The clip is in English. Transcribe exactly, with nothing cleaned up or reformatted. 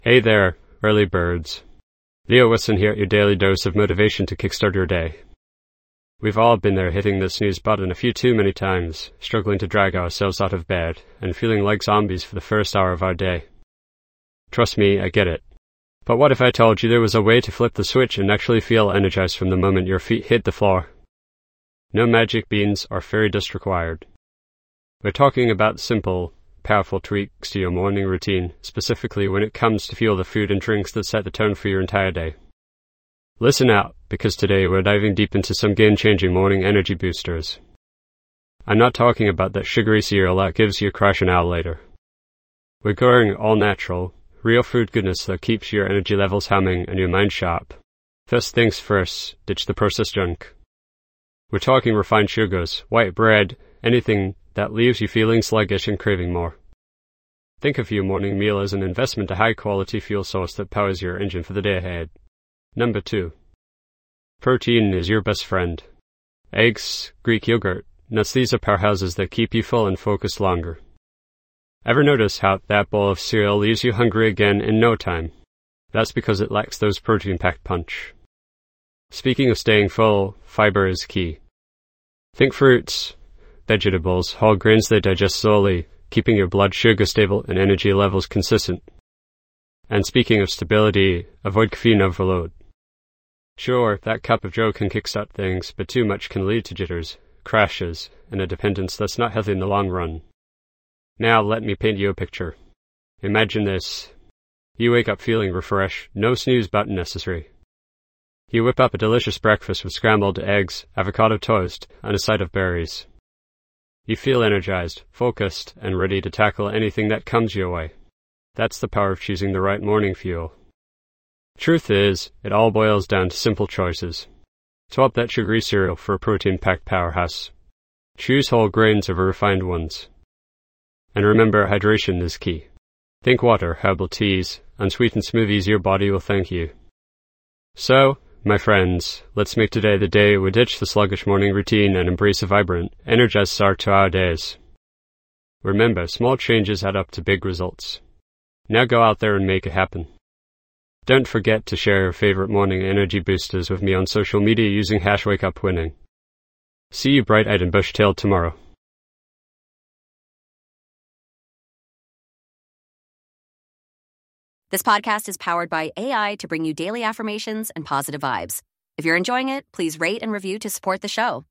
Hey there, early birds. Leo Wilson here at your daily dose of motivation to kickstart your day. We've all been there hitting the snooze button a few too many times, struggling to drag ourselves out of bed, and feeling like zombies for the first hour of our day. Trust me, I get it. But what if I told you there was a way to flip the switch and actually feel energized from the moment your feet hit the floor? No magic beans or fairy dust required. We're talking about simple, powerful tweaks to your morning routine, specifically when it comes to fuel the food and drinks that set the tone for your entire day. Listen out, because today we're diving deep into some game-changing morning energy boosters. I'm not talking about that sugary cereal that gives you a crash an hour later. We're going all natural, real food goodness that keeps your energy levels humming and your mind sharp. First things first, ditch the processed junk. We're talking refined sugars, white bread, anything that leaves you feeling sluggish and craving more. Think of your morning meal as an investment, a high-quality fuel source that powers your engine for the day ahead. Number two. Protein is your best friend. Eggs, Greek yogurt, nuts, these are powerhouses that keep you full and focused longer. Ever notice how that bowl of cereal leaves you hungry again in no time? That's because it lacks those protein-packed punch. Speaking of staying full, fiber is key. Think fruits, vegetables, whole grains they digest slowly, keeping your blood sugar stable and energy levels consistent. And speaking of stability, avoid caffeine overload. Sure, that cup of joe can kickstart things, but too much can lead to jitters, crashes, and a dependence that's not healthy in the long run. Now let me paint you a picture. Imagine this. You wake up feeling refreshed, no snooze button necessary. You whip up a delicious breakfast with scrambled eggs, avocado toast, and a side of berries. You feel energized, focused, and ready to tackle anything that comes your way. That's the power of choosing the right morning fuel. Truth is, it all boils down to simple choices. Swap that sugary cereal for a protein-packed powerhouse. Choose whole grains over refined ones. And remember, hydration is key. Think water, herbal teas, unsweetened smoothies, your body will thank you. So, my friends, let's make today the day we ditch the sluggish morning routine and embrace a vibrant, energized start to our days. Remember, small changes add up to big results. Now go out there and make it happen. Don't forget to share your favorite morning energy boosters with me on social media using hash WakeUpWinning. See you bright-eyed and bush-tailed tomorrow. This podcast is powered by A I to bring you daily affirmations and positive vibes. If you're enjoying it, please rate and review to support the show.